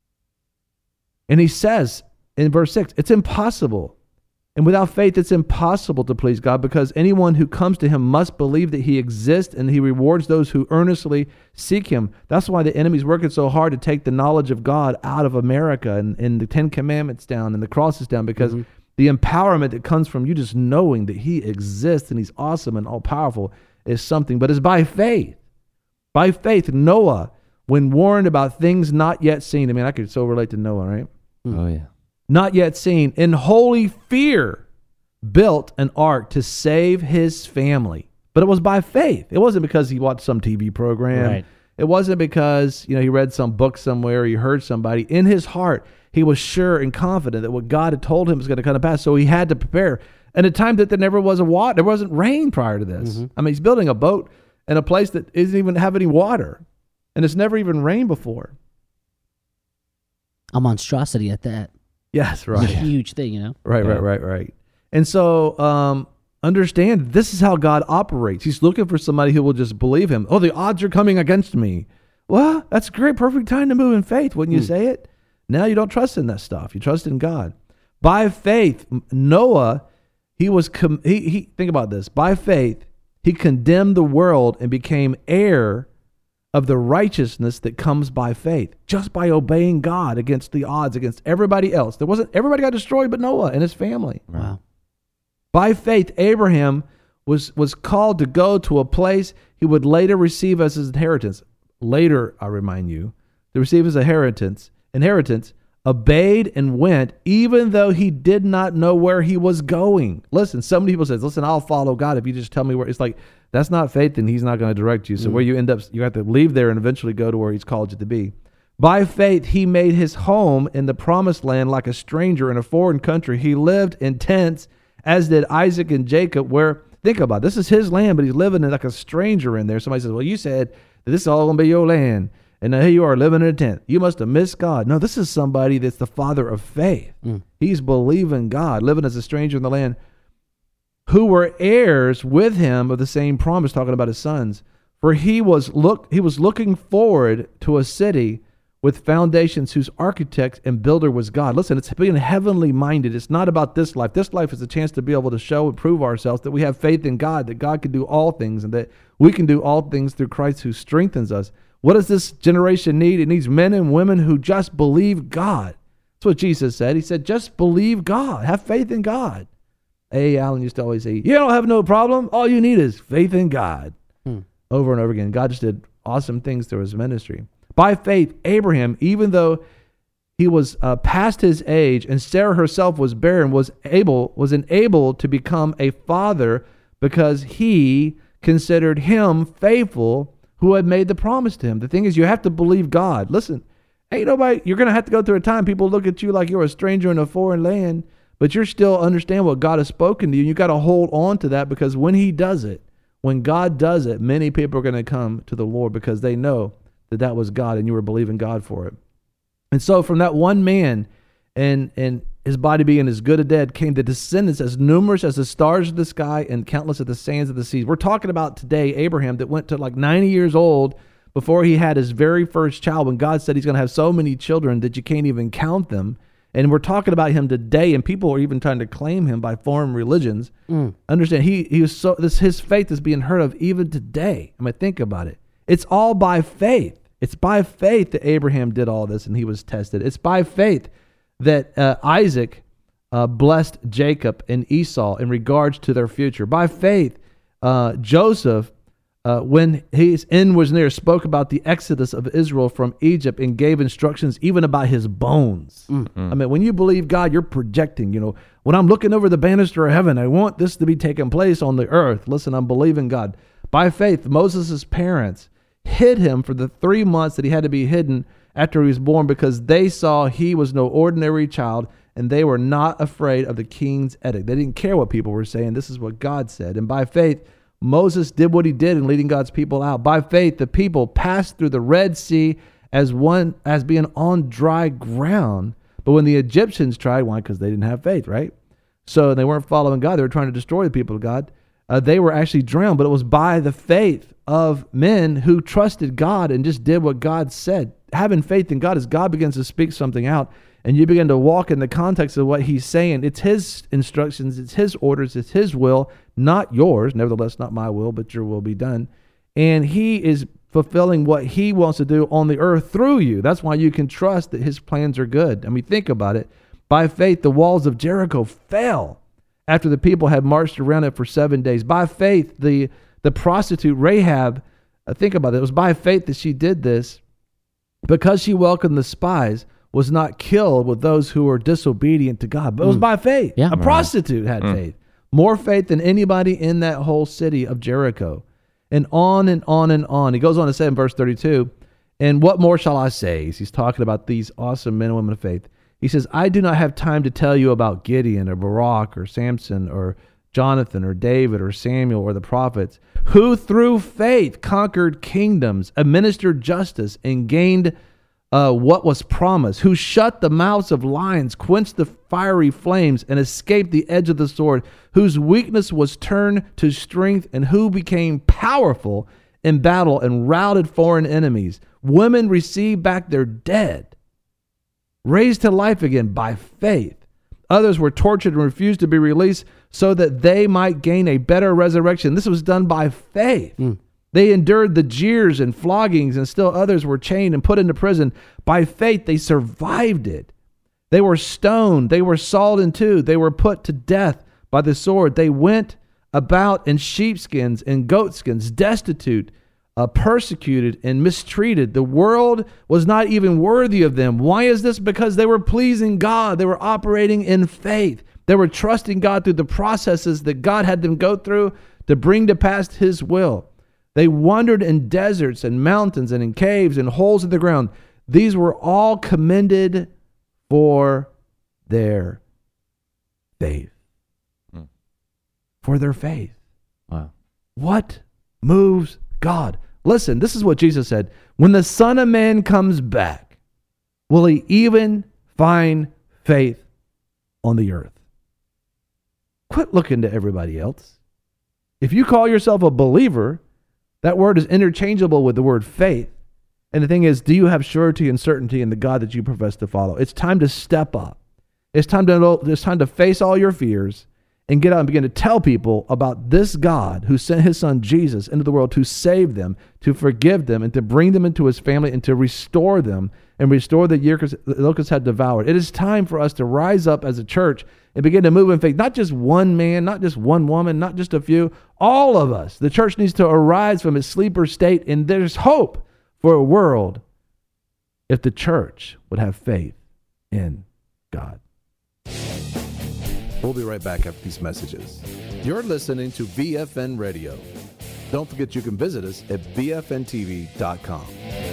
And he says in verse six, it's impossible. And without faith, it's impossible to please God, because anyone who comes to him must believe that he exists and he rewards those who earnestly seek him. That's why the enemy's working so hard to take the knowledge of God out of America and, and the Ten Commandments down and the crosses down, because mm-hmm. the empowerment that comes from you just knowing that he exists and he's awesome and all powerful is something. But it's by faith. By faith, Noah, when warned about things not yet seen. I mean, I could so relate to Noah, right? Oh, yeah. Not yet seen, in holy fear, built an ark to save his family. But it was by faith. It wasn't because he watched some T V program. Right. It wasn't because, you know, he read some book somewhere or he heard somebody. In his heart, he was sure and confident that what God had told him was going to come to pass. So he had to prepare. And a time that there never was a water, there wasn't rain prior to this. Mm-hmm. I mean, he's building a boat in a place that doesn't even have any water. And it's never even rained before. A monstrosity at that. Yes, It's a right. huge thing, you know? Right, Yeah. right, right, right. And so um, understand this is how God operates. He's looking for somebody who will just believe him. Oh, the odds are coming against me. Well, that's a great, perfect time to move in faith. Wouldn't you Hmm. say it? Now you don't trust in that stuff. You trust in God. By faith, Noah, he was, com- he, he, think about this. By faith, he condemned the world and became heir of the righteousness that comes by faith, just by obeying God against the odds, against everybody else. There wasn't, everybody got destroyed but Noah and his family. Wow. By faith, Abraham was, was called to go to a place he would later receive as his inheritance. Later, I remind you, to receive his inheritance, inheritance, obeyed and went, even though he did not know where he was going. Listen, so many people say, listen, I'll follow God if you just tell me where. It's like, that's not faith, and he's not going to direct you. So Mm. where you end up, you have to leave there and eventually go to where he's called you to be. By faith, he made his home in the promised land like a stranger in a foreign country. He lived in tents, as did Isaac and Jacob, where, think about it, this is his land, but he's living in like a stranger in there. Somebody says, well, you said that this is all going to be your land. And now here you are living in a tent. You must have missed God. No, this is somebody that's the father of faith. Mm. He's believing God, living as a stranger in the land, who were heirs with him of the same promise, talking about his sons. For he was look he was looking forward to a city with foundations whose architect and builder was God. Listen, it's being heavenly minded. It's not about this life. This life is a chance to be able to show and prove ourselves that we have faith in God, that God can do all things, and that we can do all things through Christ who strengthens us. What does this generation need? It needs men and women who just believe God. That's what Jesus said. He said, just believe God. Have faith in God. A. Allen used to always say, you don't have no problem. All you need is faith in God. Hmm. Over and over again. God just did awesome things through his ministry. By faith, Abraham, even though he was uh, past his age and Sarah herself was barren, was able, was enabled to become a father because he considered him faithful who had made the promise to him. The thing is, you have to believe God. Listen, ain't nobody, you're going to have to go through a time people look at you like you're a stranger in a foreign land, but you're still understand what God has spoken to you. You got to hold on to that, because when he does it, when God does it, many people are going to come to the Lord because they know that that was God and you were believing God for it. And so from that one man and and his body being as good as dead came the descendants as numerous as the stars of the sky and countless as the sands of the seas. We're talking about today Abraham that went to like ninety years old before he had his very first child, when God said he's going to have so many children that you can't even count them. And we're talking about him today, and people are even trying to claim him by foreign religions. Mm. Understand, he he was so this his faith is being heard of even today. I mean, think about it. It's all by faith. It's by faith that Abraham did all this and he was tested. It's by faith that uh, Isaac uh, blessed Jacob and Esau in regards to their future. By faith, uh, Joseph, uh, when his end was near, spoke about the exodus of Israel from Egypt and gave instructions even about his bones. Mm. I mean, when you believe God, you're projecting. You know, when I'm looking over the banister of heaven, I want this to be taking place on the earth. Listen, I'm believing God. By faith, Moses' parents hid him for the three months that he had to be hidden after he was born, because they saw he was no ordinary child, and they were not afraid of the king's edict. They didn't care what people were saying. This is what God said. And by faith, Moses did what he did in leading God's people out. By faith, the people passed through the Red Sea as one as being on dry ground. But when the Egyptians tried, why? Because they didn't have faith, right? So they weren't following God. They were trying to destroy the people of God. Uh, they were actually drowned, but it was by the faith of men who trusted God and just did what God said. Having faith in God, as God begins to speak something out and you begin to walk in the context of what he's saying, it's his instructions, it's his orders, it's his will, not yours. Nevertheless, not my will, but your will be done. And he is fulfilling what he wants to do on the earth through you. That's why you can trust that his plans are good. I mean, think about it. By faith, the walls of Jericho fell after the people had marched around it for seven days. By faith, the, the prostitute Rahab, uh, think about it, it was by faith that she did this, because she welcomed the spies, was not killed with those who were disobedient to God. But it was Mm. by faith. Yeah. A prostitute had Mm. faith. More faith than anybody in that whole city of Jericho. And on and on and on. He goes on to say in verse thirty-two, and what more shall I say? He's talking about these awesome men and women of faith. He says, I do not have time to tell you about Gideon or Barak or Samson or Jonathan or David or Samuel or the prophets, who through faith conquered kingdoms, administered justice, and gained uh, what was promised, who shut the mouths of lions, quenched the fiery flames, and escaped the edge of the sword, whose weakness was turned to strength, and who became powerful in battle and routed foreign enemies. Women received back their dead, raised to life again by faith. Others were tortured and refused to be released so that they might gain a better resurrection. This was done by faith. Mm. They endured the jeers and floggings, and still others were chained and put into prison. By faith, they survived it. They were stoned. They were sawed in two. They were put to death by the sword. They went about in sheepskins and goatskins, destitute, uh, persecuted, and mistreated. The world was not even worthy of them. Why is this? Because they were pleasing God. They were operating in faith. They were trusting God through the processes that God had them go through to bring to pass his will. They wandered in deserts and mountains and in caves and holes in the ground. These were all commended for their faith. Hmm. For their faith. Wow. What moves God? Listen, this is what Jesus said. When the Son of Man comes back, will he even find faith on the earth? Quit looking to everybody else. If you call yourself a believer, that word is interchangeable with the word faith. And the thing is, do you have surety and certainty in the God that you profess to follow? It's time to step up. It's time to, it's time to face all your fears and get out and begin to tell people about this God who sent his son Jesus into the world to save them, to forgive them, and to bring them into his family and to restore them and restore the years the locusts had devoured. It is time for us to rise up as a church and begin to move in faith. Not just one man, not just one woman, not just a few. All of us. The church needs to arise from its sleeper state, and there's hope for a world if the church would have faith in God. We'll be right back after these messages. You're listening to V F N Radio. Don't forget you can visit us at V F N T V dot com.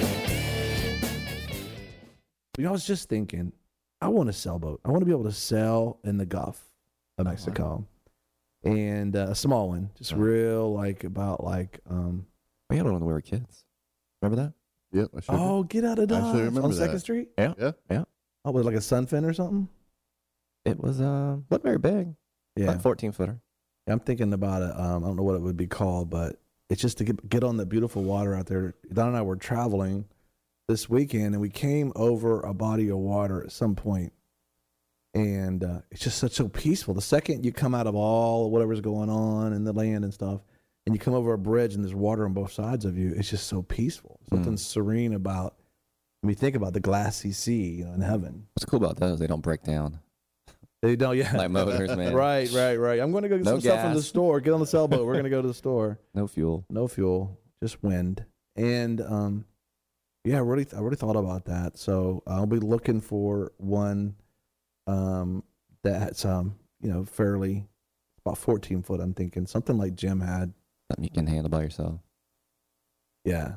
You know, I was just thinking, I want a sailboat. I want to be able to sail in the Gulf of Mexico. Oh, wow. And uh, a small one, just oh. real, like, about, like... Um, we had one when we were kids. Remember that? Yep. I oh, get out of Dodge. I remember on that. second Street? Yeah. Yeah. Yeah. Oh, was it like a sunfin or something? It was, uh, not very big. Yeah. Like fourteen footer. Yeah, I'm thinking about it. Um, I don't know what it would be called, but it's just to get, get on the beautiful water out there. Don and I were traveling this weekend, and we came over a body of water at some point, and uh, it's just such so peaceful. The second you come out of all whatever's going on in the land and stuff, and you come over a bridge and there's water on both sides of you, it's just so peaceful. Something mm. serene about when you think about the glassy sea, you know, in heaven. What's cool about those? They don't break down. They don't, yeah. Like motors, man. Right, right, right. I'm going to go get no some gas. stuff from the store. Get on the sailboat. We're going to go to the store. No fuel. No fuel. Just wind. And um, yeah, I really, I really thought about that. So I'll be looking for one um, that's, um, you know, fairly about fourteen foot. I'm thinking something like Jim had. Something you can handle by yourself. Yeah.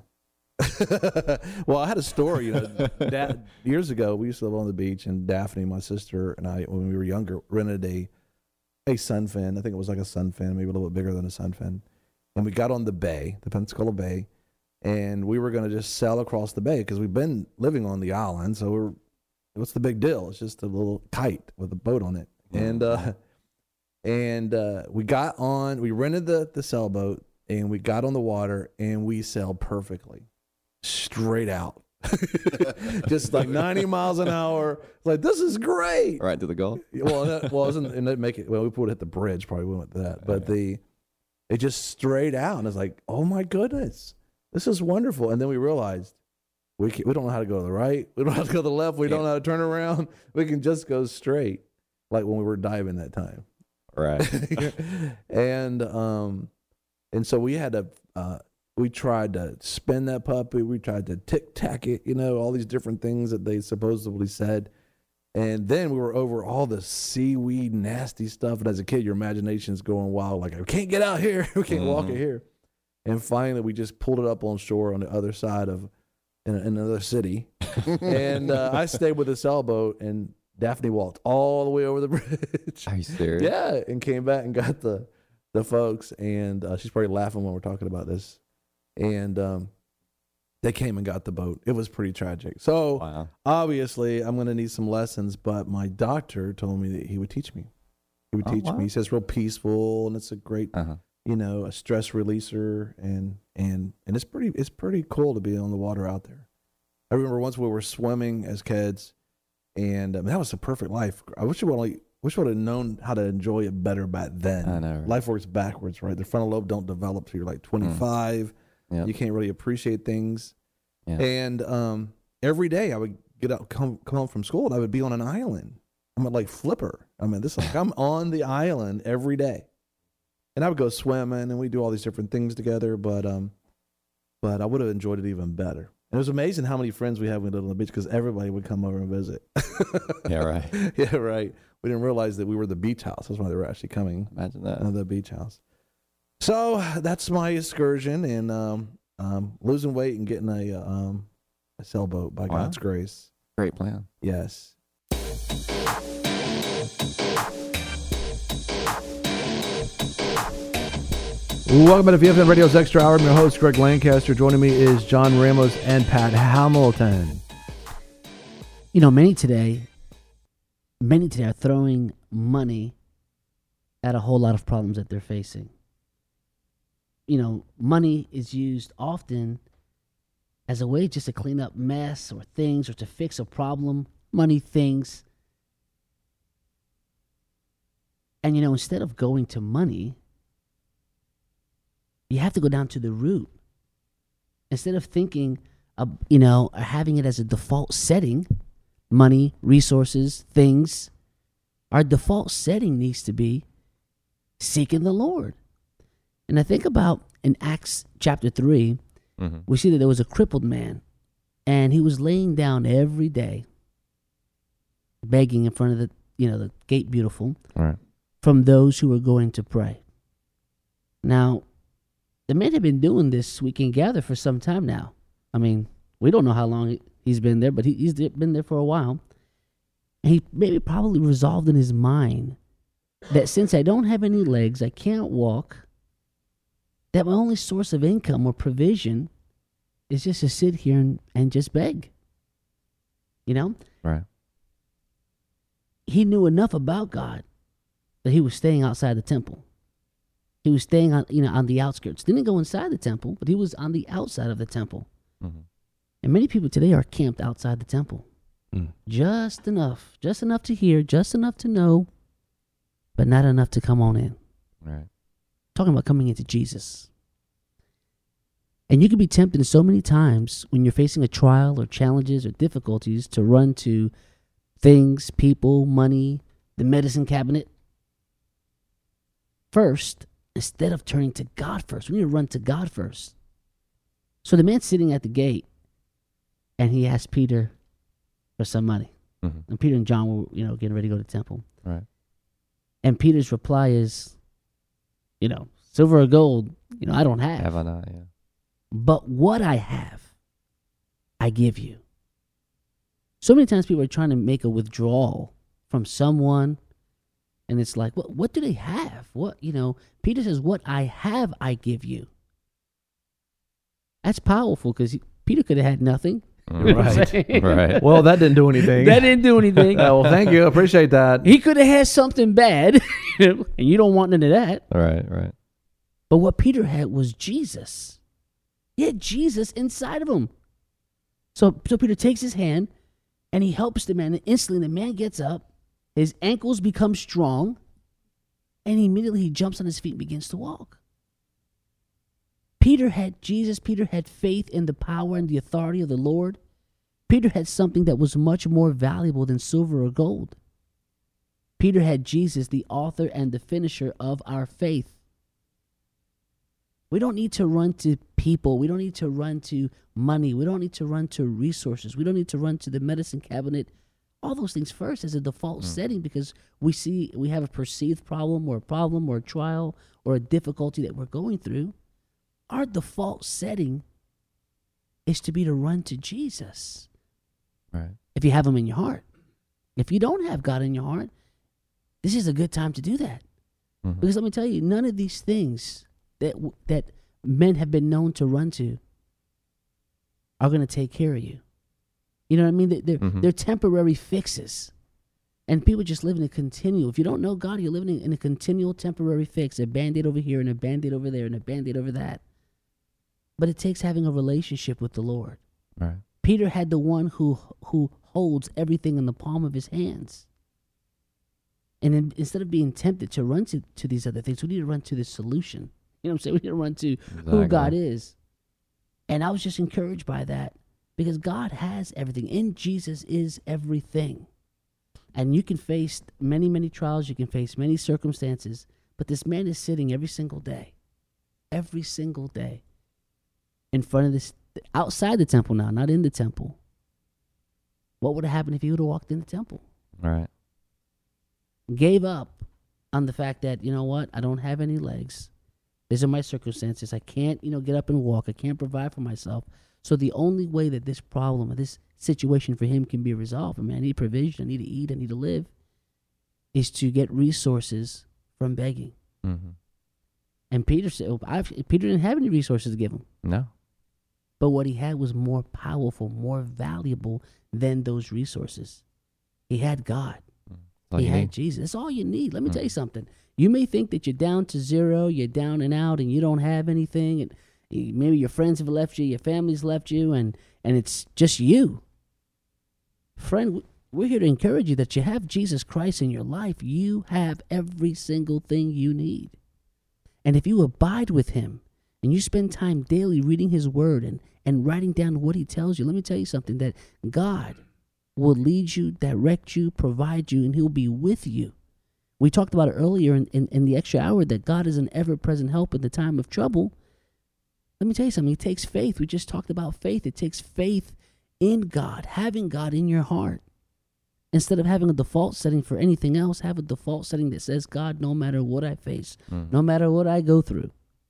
Well, I had a story, you know, Dad, years ago, we used to live on the beach, and Daphne, my sister, and I, when we were younger, rented a a sunfin. I think it was like a sunfin, maybe a little bit bigger than a sunfin. And we got on the bay, the Pensacola Bay, and we were going to just sail across the bay because we've been living on the island. So we're, what's the big deal? It's just a little kite with a boat on it. And uh, and uh, we got on, we rented the, the sailboat, and we got on the water, and we sailed perfectly. Straight out. Just like ninety miles an hour. Like, this is great. Right to the Gulf? Well, that, well, it wasn't, and that make it, well, we would hit the bridge, probably went with that. But the, it just straight out. And it's like, oh my goodness, this is wonderful. And then we realized we can, we don't know how to go to the right. We don't have to go to the left. We don't know how to turn around. We can just go straight, like when we were diving that time. Right. and, um, and so we had to, uh, we tried to spin that puppy. We tried to tic-tac it, you know, all these different things that they supposedly said. And then we were over all the seaweed, nasty stuff. And as a kid, your imagination's going wild. Like, I can't get out here. We can't mm-hmm. walk it here. And finally, we just pulled it up on shore on the other side of in, in another city. and uh, I stayed with the sailboat, and Daphne walked all the way over the bridge. Are you serious? Yeah, and came back and got the the folks, and uh, she's probably laughing when we're talking about this. And um, they came and got the boat. It was pretty tragic. So Wow. obviously, I'm going to need some lessons, but my doctor told me that he would teach me. He would Oh, teach wow. me. He says real peaceful, and it's a great, Uh-huh. you know, a stress releaser, and and and it's pretty it's pretty cool to be on the water out there. I remember once we were swimming as kids, and um, that was a perfect life. I wish I would only wish I would have known how to enjoy it better back then. I know, right? Life works backwards, right? The frontal lobe don't develop till you're like twenty-five. Yep. You can't really appreciate things. Yeah. And um, every day I would get out, come come home from school, and I would be on an island. I'm like Flipper. I mean, this is like I'm on the island every day, and I would go swimming, and we do all these different things together. But um, but I would have enjoyed it even better. And it was amazing how many friends we had when we lived on the beach, because everybody would come over and visit. Yeah, right. Yeah, right. We didn't realize that we were the beach house. That's why they were actually coming. Imagine that. Uh, the beach house. So that's my excursion, and um, um, losing weight and getting a uh, um, a sailboat by Wow. God's grace. Great plan. Yes. Welcome to V F N Radio's Extra Hour. I'm your host, Greg Lancaster. Joining me is John Ramos and Pat Hamilton. You know, many today, many today are throwing money at a whole lot of problems that they're facing. You know, money is used often as a way just to clean up mess or things or to fix a problem. Money, things. And, you know, instead of going to money, you have to go down to the root. Instead of thinking, uh, you know, or having it as a default setting, money, resources, things, our default setting needs to be seeking the Lord. And I think about in Acts chapter three, Mm-hmm. we see that there was a crippled man, and he was laying down every day, begging in front of the, you know, the gate beautiful, All right. from those who were going to pray. Now, the man had been doing this weekend gather for some time now. I mean, we don't know how long he's been there, but he, he's been there for a while. And he maybe probably resolved in his mind that since I don't have any legs, I can't walk, that my only source of income or provision is just to sit here and, and just beg. You know? Right. He knew enough about God that he was staying outside the temple. He was staying on, you know, on the outskirts. Didn't go inside the temple, but he was on the outside of the temple. Mm-hmm. And many people today are camped outside the temple. Mm. Just enough. Just enough to hear, just enough to know, but not enough to come on in. Right. Talking about coming into Jesus. And you can be tempted so many times when you're facing a trial or challenges or difficulties to run to things, people, money, the medicine cabinet first, instead of turning to God first. We need to run to God first. So the man's sitting at the gate, and he asked Peter for some money. Mm-hmm. And Peter and John were, you know, getting ready to go to the temple. Right. And Peter's reply is, you know, silver or gold, you know, I don't have. Have I not? Yeah. But what I have, I give you. So many times people are trying to make a withdrawal from someone, and it's like, what, what do they have? What, you know, Peter says, what I have, I give you. That's powerful, because Peter could have had nothing. Mm, Right. Right. Well, that didn't do anything. That didn't do anything. Uh, well, thank you. I appreciate that. He could have had something bad, and you don't want none of that. Right. Right. But what Peter had was Jesus. He had Jesus inside of him. So, so Peter takes his hand, and he helps the man. And instantly, the man gets up. His ankles become strong. And immediately, he jumps on his feet and begins to walk. Peter had Jesus. Peter had faith in the power and the authority of the Lord. Peter had something that was much more valuable than silver or gold. Peter had Jesus, the author and the finisher of our faith. We don't need to run to people. We don't need to run to money. We don't need to run to resources. We don't need to run to the medicine cabinet. All those things first as a default mm. setting, because we see we have a perceived problem or a problem or a trial or a difficulty that we're going through. our default setting is to be to run to Jesus. Right. If you have him in your heart. If you don't have God in your heart, this is a good time to do that. Mm-hmm. Because let me tell you, none of these things that that men have been known to run to are going to take care of you. You know what I mean? They're, Mm-hmm. they're temporary fixes. And people just live in a continual. If you don't know God, you're living in a continual temporary fix. A Band-Aid over here and a Band-Aid over there and a Band-Aid over that. But it takes having a relationship with the Lord. Right. Peter had the one who who holds everything in the palm of his hands. And in, instead of being tempted to run to, to these other things, we need to run to the solution. You know what I'm saying? We need to run to who Exactly. God is. And I was just encouraged by that because God has everything. In Jesus is everything. And you can face many, many trials. You can face many circumstances. But this man is sitting every single day, every single day in front of this, outside the temple now, not in the temple. What would have happened if he would have walked in the temple? Right. Gave up on the fact that, you know what, I don't have any legs. These are my circumstances. I can't, you know, get up and walk. I can't provide for myself. So the only way that this problem or this situation for him can be resolved, I mean, I need provision, I need to eat, I need to live, is to get resources from begging. Mm-hmm. And Peter said, well, I've, Peter didn't have any resources to give him. No. But what he had was more powerful, more valuable than those resources. He had God. All He you had need. Jesus. That's all you need. Let me Mm. tell you something. You may think that you're down to zero, you're down and out, and you don't have anything, and you- maybe your friends have left you, your family's left you, and, and it's just you. Friend, w- we're here to encourage you that you have Jesus Christ in your life. You have every single thing you need. And if you abide with him, and you spend time daily reading his word and, and writing down what he tells you, let me tell you something, that God will lead you, direct you, provide you, and he'll be with you. We talked about it earlier in, in, in the extra hour that God is an ever-present help in the time of trouble. Let me tell you something. It takes faith. We just talked about faith. It takes faith in God, having God in your heart. Instead of having a default setting for anything else, have a default setting that says, God, no matter what I face, Mm. no matter what I go through,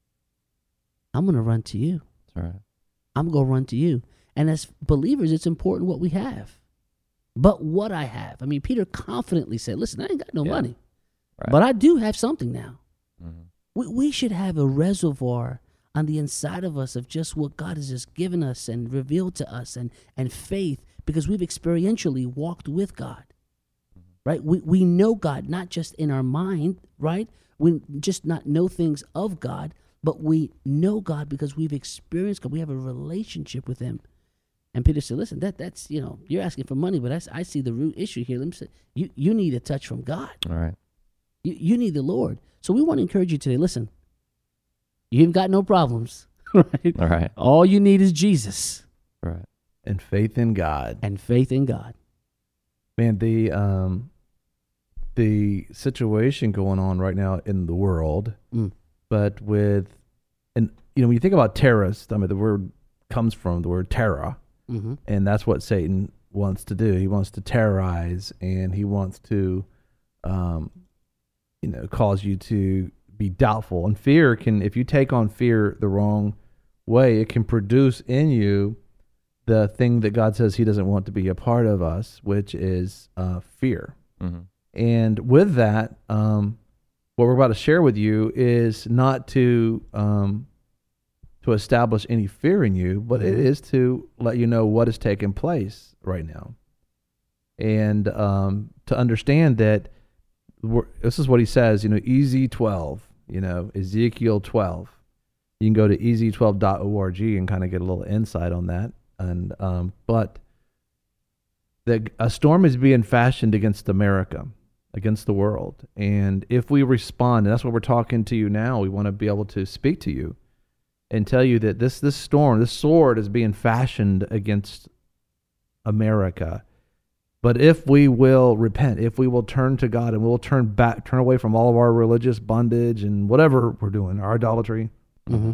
I'm going to run to you. That's right. I'm going to run to you. And as believers, it's important what we have. But what I have. I mean, Peter confidently said, listen, I ain't got no Yeah. money, Right. but I do have something now. Mm-hmm. We, we should have a reservoir on the inside of us of just what God has just given us and revealed to us and, and faith, because we've experientially walked with God, right? We, we know God, not just in our mind, right? We just not know things of God, but we know God because we've experienced God. We have a relationship with him. And Peter said, listen, that that's, you know, you're asking for money, but I, s- I see the root issue here. Let me say, you, you need a touch from God. All right. You, you need the Lord. So we want to encourage you today. Listen, you've got no problems, right? All right. All you need is Jesus Right. And faith in God. and faith in God. Man, the um, the situation going on right now in the world, Mm. but with, and you know, when you think about terrorists, I mean, the word comes from the word terror, Mm-hmm. and that's what Satan wants to do. He wants to terrorize, and he wants to, um, you know, cause you to be doubtful. And fear can, if you take on fear the wrong way, it can produce in you the thing that God says he doesn't want to be a part of us, which is uh, fear. Mm-hmm. And with that, um, what we're about to share with you is not to um, to establish any fear in you, but it Mhm. is to let you know what is taking place right now, and um, to understand that we're, this is what he says. You know, E Z twelve. You know, Ezekiel twelve. You can go to E Z twelve dot org and kind of get a little insight on that. And um, but the, a storm is being fashioned against America, against the world. And if we respond, and that's what we're talking to you now, we want to be able to speak to you and tell you that this this storm, this sword is being fashioned against America. But if we will repent, if we will turn to God and we'll turn back, turn away from all of our religious bondage and whatever we're doing, our idolatry, Mm-hmm.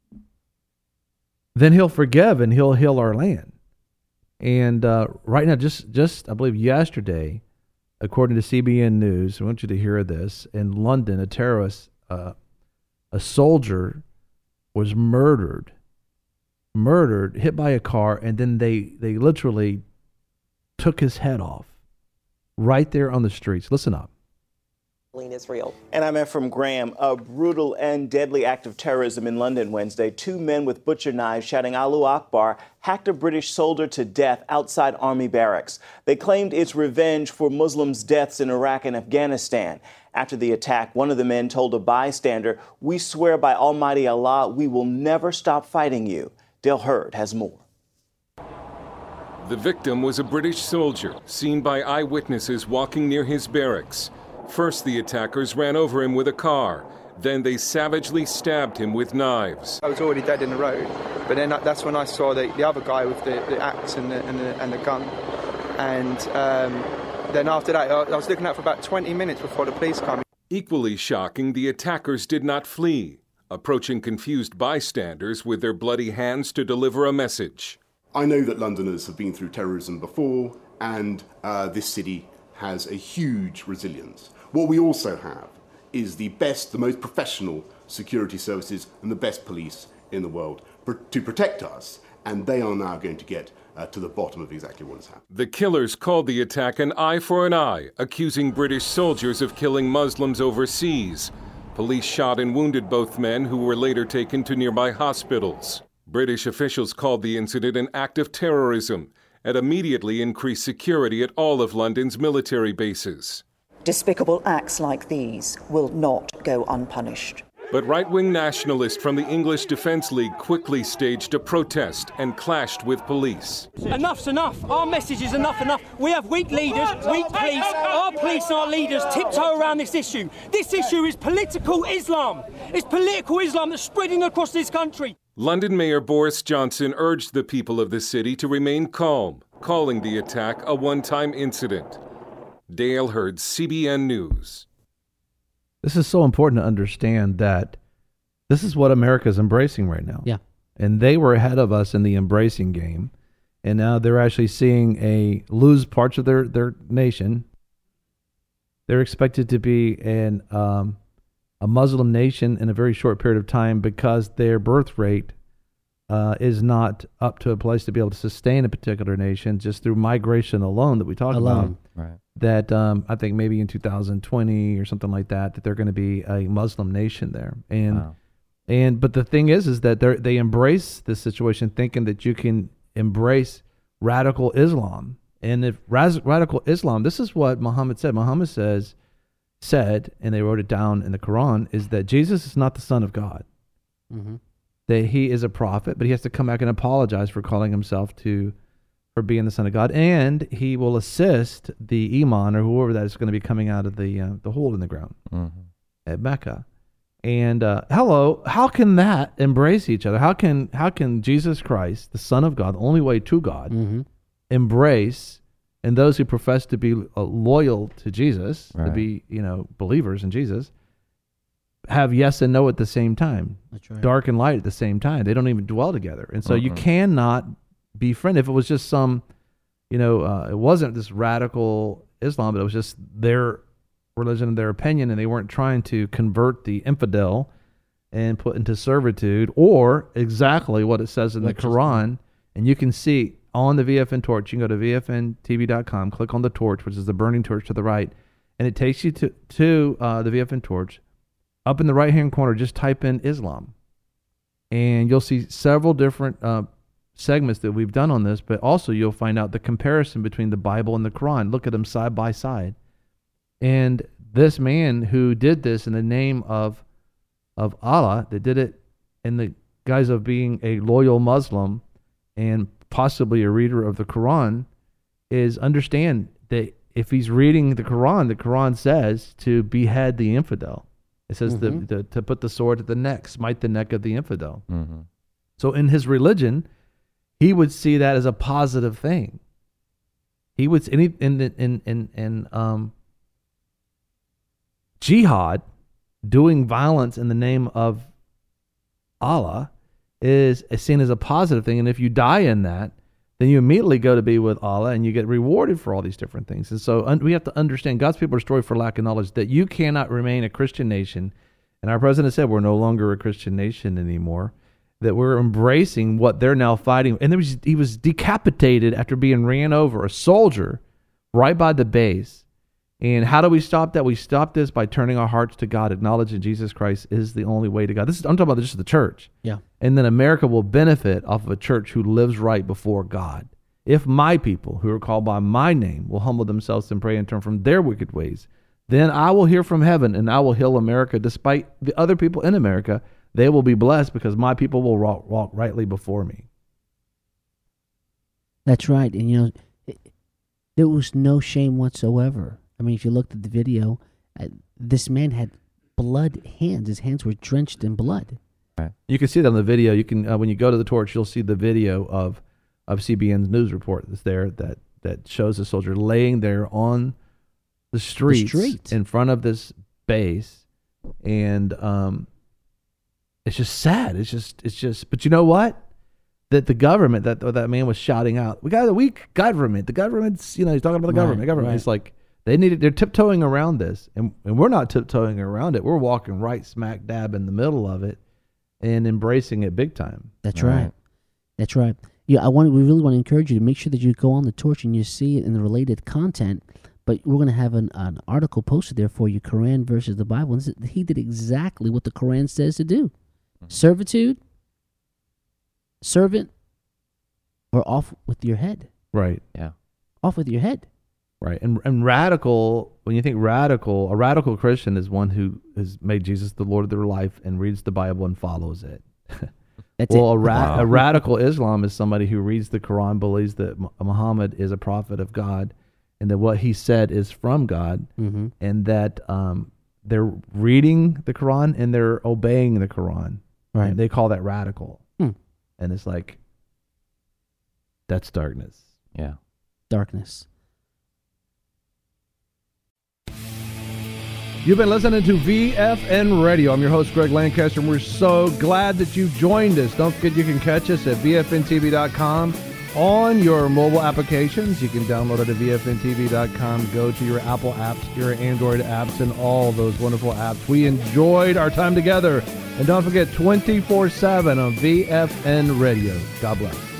then he'll forgive and he'll heal our land. And uh, right now, just, just I believe yesterday, according to C B N News, I want you to hear this, in London, a terrorist, uh, a soldier was murdered, murdered, hit by a car, and then they, they literally took his head off right there on the streets. Listen up. Israel. And I'm Ephraim Graham. A brutal and deadly act of terrorism in London Wednesday. Two men with butcher knives shouting Allahu Akbar hacked a British soldier to death outside army barracks. They claimed it's revenge for Muslims' deaths in Iraq and Afghanistan. After the attack, one of the men told a bystander, "We swear by Almighty Allah, we will never stop fighting you." Dale Hurd has more. The victim was a British soldier, seen by eyewitnesses walking near his barracks. First, the attackers ran over him with a car. Then they savagely stabbed him with knives. I was already dead in the road, but then that's when I saw the, the other guy with the, the axe and the, and, the, and the gun. And um, then after that, I, I was looking out for about twenty minutes before the police came. Equally shocking, the attackers did not flee, approaching confused bystanders with their bloody hands to deliver a message. I know that Londoners have been through terrorism before, and uh, this city has a huge resilience. What we also have is the best, the most professional security services and the best police in the world pr- to protect us, and they are now going to get uh, to the bottom of exactly what has happened. The killers called the attack an eye for an eye, accusing British soldiers of killing Muslims overseas. Police shot and wounded both men, who were later taken to nearby hospitals. British officials called the incident an act of terrorism and immediately increased security at all of London's military bases. Despicable acts like these will not go unpunished. But right-wing nationalists from the English Defence League quickly staged a protest and clashed with police. Enough's enough. Our message is enough enough. We have weak leaders, weak police. Our police and our leaders tiptoe around this issue. This issue is political Islam. It's political Islam that's spreading across this country. London Mayor Boris Johnson urged the people of the city to remain calm, calling the attack a one-time incident. Dale Hurd, C B N News. This is so important to understand that this is what America is embracing right now. Yeah. And they were ahead of us in the embracing game. And now they're actually seeing a lose parts of their, their nation. They're expected to be an, um, a Muslim nation in a very short period of time because their birth rate uh, is not up to a place to be able to sustain a particular nation just through migration alone that we talked Alone. about. Right. That um, I think maybe in two thousand twenty or something like that, that they're going to be a Muslim nation there. And Wow. and but the thing is, is that they they embrace this situation thinking that you can embrace radical Islam. And if raz- radical Islam, this is what Muhammad said. Muhammad says, said, and they wrote it down in the Quran, is that Jesus is not the Son of God. Mm-hmm. That he is a prophet, but he has to come back and apologize for calling himself to, for being the Son of God, and he will assist the Imam or whoever that is going to be coming out of the uh, the hole in the ground Mm-hmm. at Mecca. And uh, hello, how can that embrace each other? How can how can Jesus Christ, the Son of God, the only way to God, Mm-hmm. embrace, and those who profess to be uh, loyal to Jesus, to Right. be you know believers in Jesus, have yes and no at the same time, That's right. dark and light at the same time. They don't even dwell together, and so you Mhm. cannot be friend. If it was just some, you know, uh, it wasn't this radical Islam, but it was just their religion and their opinion, and they weren't trying to convert the infidel and put into servitude, or exactly what it says in Which the is Quran. And you can see on the V F N torch, you can go to V F N T V dot com, click on the torch, which is the burning torch to the right, and it takes you to, to uh, the V F N torch. Up in the right-hand corner, just type in Islam, and you'll see several different uh, segments that we've done on this, but also you'll find out the comparison between the Bible and the Quran. Look at them side by side. And this man who did this in the name of of Allah, that did it in the guise of being a loyal Muslim and possibly a reader of the Quran, is understand that if he's reading the Quran, the Quran says to behead the infidel. It says Mhm. the, the, to put the sword to the neck, smite the neck of the infidel. Mm-hmm. So in his religion, he would see that as a positive thing. He would in in in in, in um, jihad, doing violence in the name of Allah, is seen as a positive thing. And if you die in that, then you immediately go to be with Allah and you get rewarded for all these different things. And so un- we have to understand God's people are destroyed for lack of knowledge, that you cannot remain a Christian nation. And our president said we're no longer a Christian nation anymore. that we're embracing what they're now fighting. And there was, he was decapitated after being ran over, a soldier, right by the base. And how do we stop that? We stop this by turning our hearts to God, acknowledging Jesus Christ is the only way to God. This is, I'm talking about just the church. Yeah. And then America will benefit off of a church who lives right before God. If my people who are called by my name will humble themselves and pray and turn from their wicked ways, then I will hear from heaven and I will heal America. Despite the other people in America, they will be blessed because my people will walk, walk rightly before me. That's right. And, you know, it, there was no shame whatsoever. I mean, if you looked at the video, uh, this man had blood hands. His hands were drenched in blood. Right. You can see that on the video. You can, uh, when you go to the torch, you'll see the video of, of C B N's news report that's there that, that shows the soldier laying there on the streets the street. in front of this base. And um, it's just sad. It's just, it's just, but you know what? That the government, that that man was shouting out, we got a weak government. The government's, you know, he's talking about the government. Right, government. right. It's like, they needed, they're tiptoeing around this, and, and we're not tiptoeing around it. We're walking right smack dab in the middle of it and embracing it big time. That's right. right. That's right. Yeah, I want. We really want to encourage you to make sure that you go on the torch and you see it in the related content. But we're going to have an, an article posted there for you, Quran versus the Bible. And this is, he did exactly what the Quran says to do. Mm-hmm. Servitude, servant, or off with your head. Right. Yeah. Off with your head. Right. And and radical, when you think radical, a radical Christian is one who has made Jesus the Lord of their life and reads the Bible and follows it. That's well, it. A, ra- Wow. a radical Islam is somebody who reads the Quran, believes that Muhammad is a prophet of God, and that what he said is from God, mm-hmm. and that um, they're reading the Quran and they're obeying the Quran. Right. And they call that radical. Hmm. And it's like, that's darkness. Yeah. Darkness. You've been listening to V F N Radio. I'm your host, Greg Lancaster, and we're so glad that you joined us. Don't forget you can catch us at V F N T V dot com on your mobile applications. You can download it at V F N T V dot com. Go to your Apple apps, your Android apps, and all those wonderful apps. We enjoyed our time together. And don't forget, twenty-four seven on V F N Radio. God bless.